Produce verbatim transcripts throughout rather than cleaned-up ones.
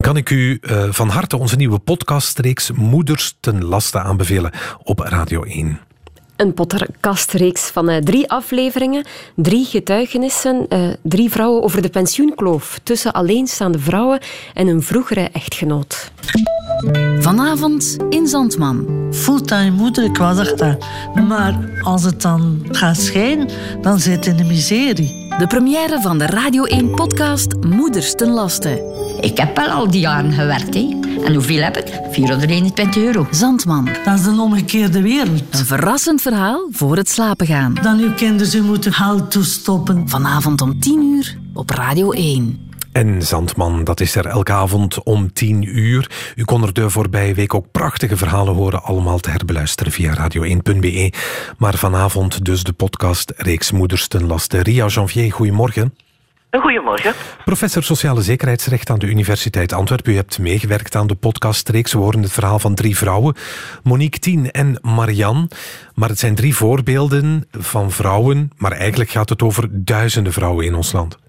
kan ik u uh, van harte onze nieuwe podcastreeks Moeders ten Laste aanbevelen op Radio één. Een podcastreeks van uh, drie afleveringen, drie getuigenissen, uh, drie vrouwen over de pensioenkloof tussen alleenstaande vrouwen en hun vroegere echtgenoot. Vanavond in Zandman. Fulltime moeder, ik was echt daar. Maar als het dan gaat scheiden, dan zit je in de miserie. De première van de Radio één-podcast Moeders ten Laste. Ik heb wel al die jaren gewerkt, hè. En hoeveel heb ik? vierhonderdeenentwintig euro. Zandman. Dat is een omgekeerde wereld. Een verrassend verhaal voor het slapen gaan. Dan uw kinderen ze moeten geld toestoppen. Vanavond om tien uur op Radio één. En Zandman, dat is er elke avond om tien uur. U kon er de voorbije week ook prachtige verhalen horen, allemaal te herbeluisteren via radio één punt b e. Maar vanavond dus de podcastreeks Moeders ten Laste. Ria Janvier, goedemorgen. Goedemorgen. Professor Sociale Zekerheidsrecht aan de Universiteit Antwerpen. U hebt meegewerkt aan de podcastreeks. We horen het verhaal van drie vrouwen, Monique, Tien en Marianne. Maar het zijn drie voorbeelden van vrouwen, maar eigenlijk gaat het over duizenden vrouwen in ons land.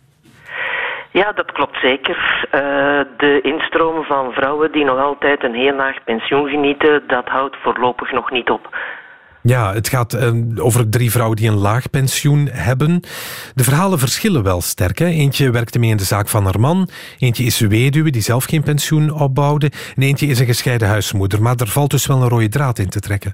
Ja, dat klopt zeker. Uh, de instroom van vrouwen die nog altijd een heel laag pensioen genieten, dat houdt voorlopig nog niet op. Ja, het gaat uh, over drie vrouwen die een laag pensioen hebben. De verhalen verschillen wel sterk. Hè? Eentje werkte mee in de zaak van haar man. Eentje is weduwe die zelf geen pensioen opbouwde. En eentje is een gescheiden huismoeder. Maar er valt dus wel een rode draad in te trekken.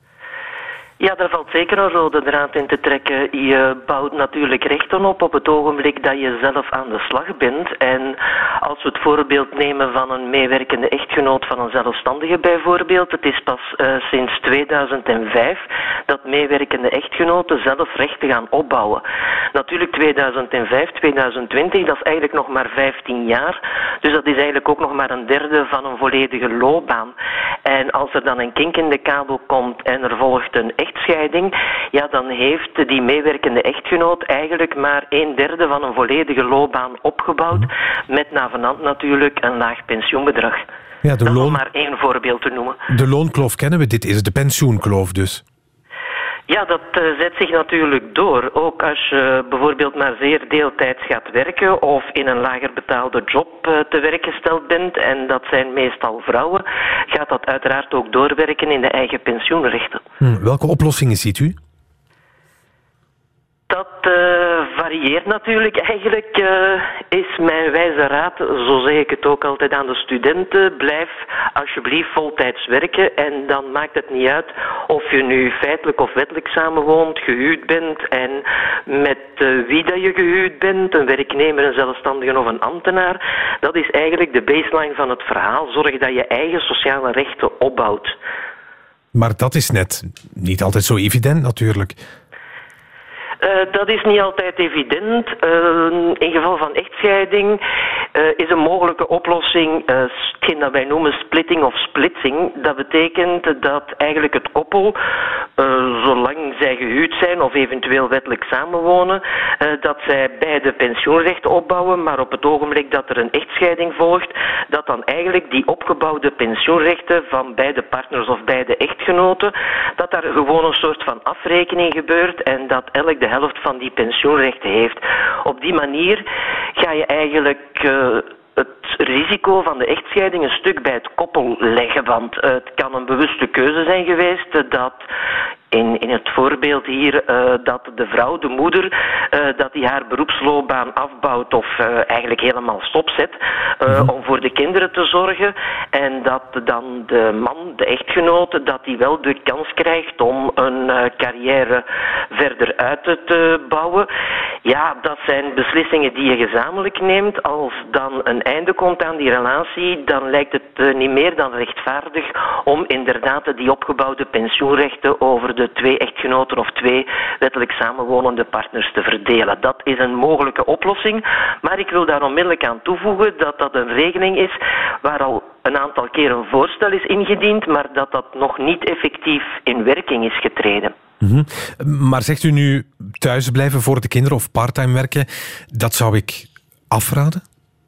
Ja, daar valt zeker een rode draad in te trekken. Je bouwt natuurlijk rechten op op het ogenblik dat je zelf aan de slag bent. En als we het voorbeeld nemen van een meewerkende echtgenoot van een zelfstandige bijvoorbeeld. Het is pas uh, sinds tweeduizend vijf dat meewerkende echtgenoten zelf rechten gaan opbouwen. Natuurlijk tweeduizend vijf, tweeduizend twintig, dat is eigenlijk nog maar vijftien jaar. Dus dat is eigenlijk ook nog maar een derde van een volledige loopbaan. En als er dan een kink in de kabel komt en er volgt een echtscheiding, ja, dan heeft die meewerkende echtgenoot eigenlijk maar een derde van een volledige loopbaan opgebouwd, met navenant natuurlijk een laag pensioenbedrag. Ja, de dat loon... is maar één voorbeeld te noemen. De loonkloof kennen we, dit is de pensioenkloof dus. Ja, dat uh, zet zich natuurlijk door. Ook als je uh, bijvoorbeeld maar zeer deeltijds gaat werken of in een lager betaalde job uh, te werk gesteld bent, en dat zijn meestal vrouwen, gaat dat uiteraard ook doorwerken in de eigen pensioenrechten. Hm, welke oplossingen ziet u? Dat uh, varieert natuurlijk. Eigenlijk uh, is mijn wijze raad, zo zeg ik het ook altijd aan de studenten, blijf alsjeblieft voltijds werken en dan maakt het niet uit of je nu feitelijk of wettelijk samenwoont, gehuwd bent en met uh, wie dat je gehuwd bent, een werknemer, een zelfstandige of een ambtenaar. Dat is eigenlijk de baseline van het verhaal. Zorg dat je eigen sociale rechten opbouwt. Maar dat is net niet altijd zo evident natuurlijk. Uh, dat is niet altijd evident. Uh, in geval van echtscheiding uh, is een mogelijke oplossing uh, hetgeen dat wij noemen splitting of splitsing. Dat betekent dat eigenlijk het koppel, uh, zolang zij gehuwd zijn of eventueel wettelijk samenwonen, uh, dat zij beide pensioenrechten opbouwen, maar op het ogenblik dat er een echtscheiding volgt, dat dan eigenlijk die opgebouwde pensioenrechten van beide partners of beide echtgenoten, dat daar gewoon een soort van afrekening gebeurt en dat elk de helft van die pensioenrechten heeft. Op die manier ga je eigenlijk uh, het risico van de echtscheiding een stuk bij het koppel leggen, want uh, het kan een bewuste keuze zijn geweest uh, dat in, in het voorbeeld hier uh, dat de vrouw, de moeder, uh, dat die haar beroepsloopbaan afbouwt of uh, eigenlijk helemaal stopzet uh, mm-hmm. om voor de kinderen te zorgen, en dat dan de man, de echtgenote, dat die wel de kans krijgt om een uh, carrière verder uit te bouwen. Ja, dat zijn beslissingen die je gezamenlijk neemt. Als dan een einde komt aan die relatie, dan lijkt het uh, niet meer dan rechtvaardig om inderdaad die opgebouwde pensioenrechten over de twee echtgenoten of twee wettelijk samenwonende partners te verdelen. Dat is een mogelijke oplossing, maar ik wil daar onmiddellijk aan toevoegen dat dat een regeling is waar al een aantal keer een voorstel is ingediend, maar dat dat nog niet effectief in werking is getreden. Mm-hmm. Maar zegt u nu thuis blijven voor de kinderen of parttime werken, dat zou ik afraden?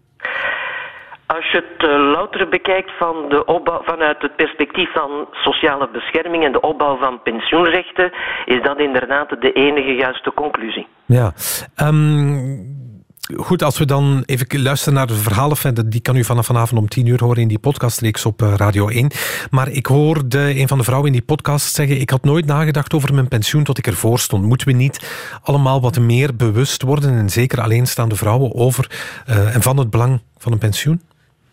Als je het uh, louter bekijkt van de opbouw, vanuit het perspectief van sociale bescherming en de opbouw van pensioenrechten, is dat inderdaad de enige juiste conclusie. Ja. Um, Goed, als we dan even luisteren naar de verhalen, die kan u vanaf vanavond om tien uur horen in die podcastreeks op Radio één. Maar ik hoorde een van de vrouwen in die podcast zeggen, ik had nooit nagedacht over mijn pensioen tot ik ervoor stond. Moeten we niet allemaal wat meer bewust worden, en zeker alleenstaande vrouwen, over uh, en van het belang van een pensioen?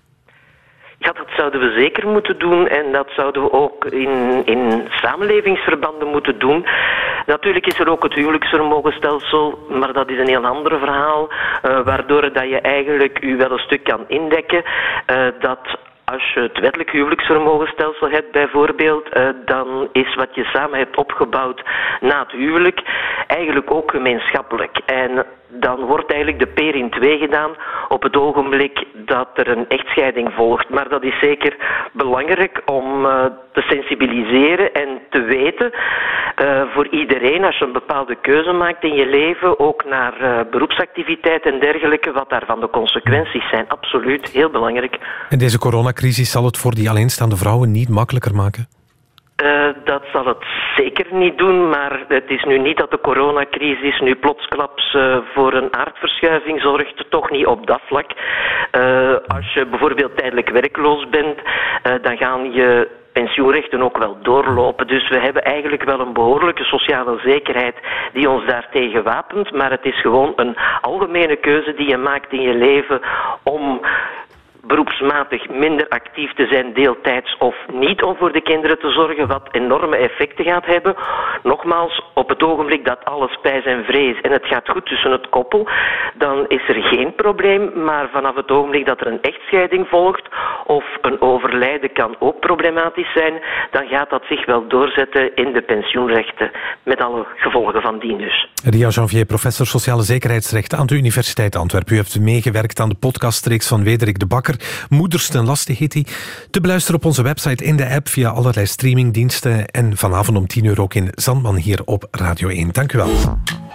Ja, dat zouden we zeker moeten doen en dat zouden we ook in, in samenlevingsverbanden moeten doen. Natuurlijk is er ook het huwelijksvermogenstelsel, maar dat is een heel ander verhaal, uh, waardoor dat je eigenlijk u wel een stuk kan indekken uh, dat... Als je het wettelijk huwelijksvermogenstelsel hebt bijvoorbeeld, uh, dan is wat je samen hebt opgebouwd na het huwelijk eigenlijk ook gemeenschappelijk. En dan wordt eigenlijk de peer in twee gedaan op het ogenblik dat er een echtscheiding volgt. Maar dat is zeker belangrijk om uh, te sensibiliseren en te weten uh, voor iedereen, als je een bepaalde keuze maakt in je leven, ook naar uh, beroepsactiviteit en dergelijke, wat daarvan de consequenties zijn. Absoluut, heel belangrijk. En deze coronacrisis zal het voor die alleenstaande vrouwen niet makkelijker maken? Uh, dat zal het zeker niet doen, maar het is nu niet dat de coronacrisis nu plotsklaps uh, voor een aardverschuiving zorgt, toch niet op dat vlak. Uh, als je bijvoorbeeld tijdelijk werkloos bent, uh, dan gaan je pensioenrechten ook wel doorlopen. Dus we hebben eigenlijk wel een behoorlijke sociale zekerheid die ons daartegen wapent, maar het is gewoon een algemene keuze die je maakt in je leven om beroepsmatig minder actief te zijn, deeltijds of niet, om voor de kinderen te zorgen, wat enorme effecten gaat hebben. Nogmaals, op het ogenblik dat alles pijs en vrees en het gaat goed tussen het koppel, dan is er geen probleem, maar vanaf het ogenblik dat er een echtscheiding volgt of een overlijden kan ook problematisch zijn, dan gaat dat zich wel doorzetten in de pensioenrechten, met alle gevolgen van dien dus. Ria Janvier, professor Sociale Zekerheidsrecht aan de Universiteit Antwerpen. U heeft meegewerkt aan de podcastreeks van Wederik de Bakker. Moeders ten laste heet die. Te beluisteren op onze website, in de app, via allerlei streamingdiensten en vanavond om tien uur ook in Zandman hier op Radio één. Dank u wel.